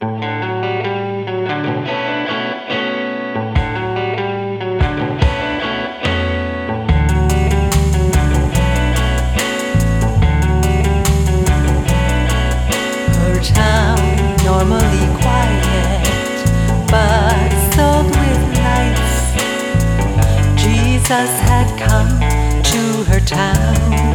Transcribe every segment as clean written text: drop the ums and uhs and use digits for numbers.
Her town, normally quiet, but filled with life. Jesus had come to her town.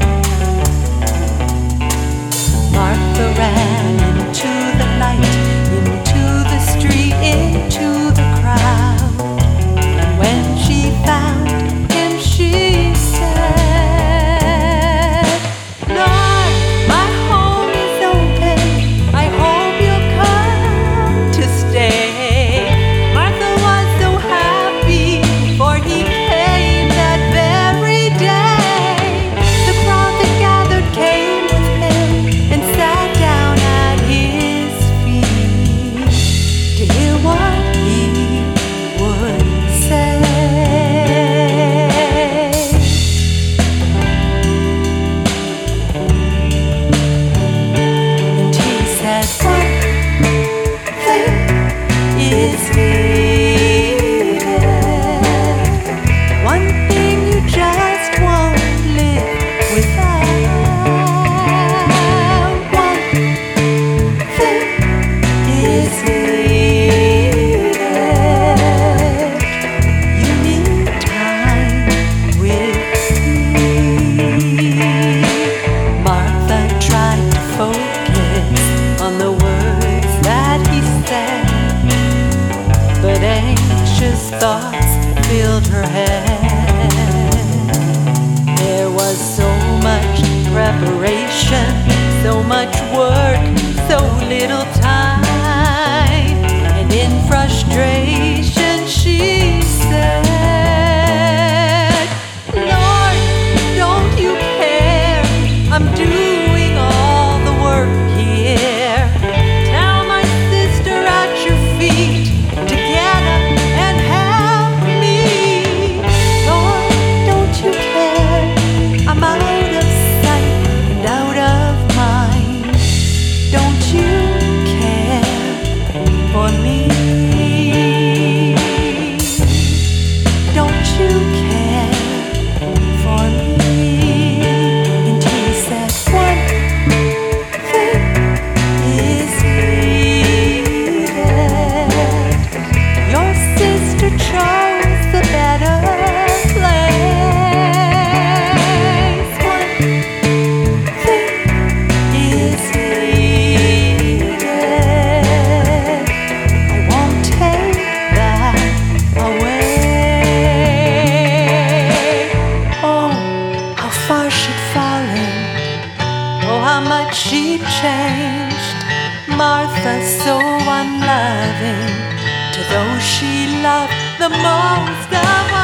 Martha ran into the light, into the street, into the crowd. And when she found him, she said, Lord, my home is open. I hope you'll come to stay. Martha was so happy, for he came that very day. The crowd that gathered came with him and sat down at his feet to hear what he would say. And he said, one thing is needed, one thing you just won't live without. One thing is needed. You need time with me. Martha tried to focus on the words that he said, but anxious thoughts filled her head. There was so much preparation, so much work, so little time. And in frustration she said, Lord, don't you care? I'm doing all the work here. Tell my sister at your feet to get up and help me. Lord, don't you care? I'm out of sight and out of mind. Don't you care for me? Don't you care for me? And he said, one thing is needed. Your sister chose the better place. One thing is needed. I won't take that away. Oh, how far she'd fallen. Oh, how much she changed. Martha, so unloving to those she loved the most of